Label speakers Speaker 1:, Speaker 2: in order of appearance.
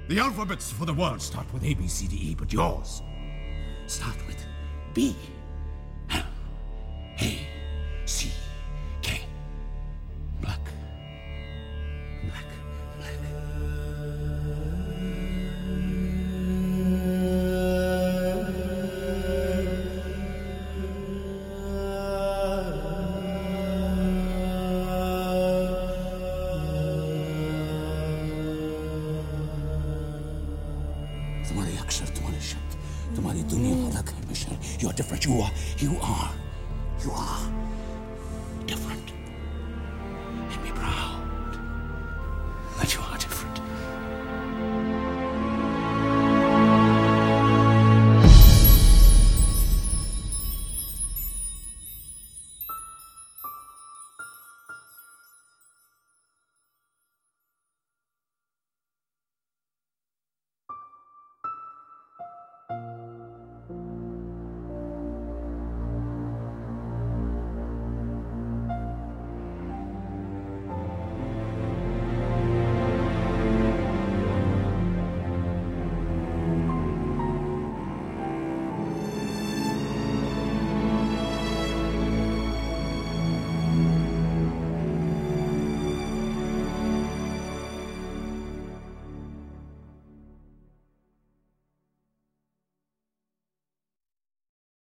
Speaker 1: The alphabets for the world start with A, B, C, D, E, but yours start with B, L, A, C, K. Black. Black. Black. तुम्हारे अक्षर, तुम्हारे शब्द, तुम्हारी दुनिया अलग है Michelle. You are different. You are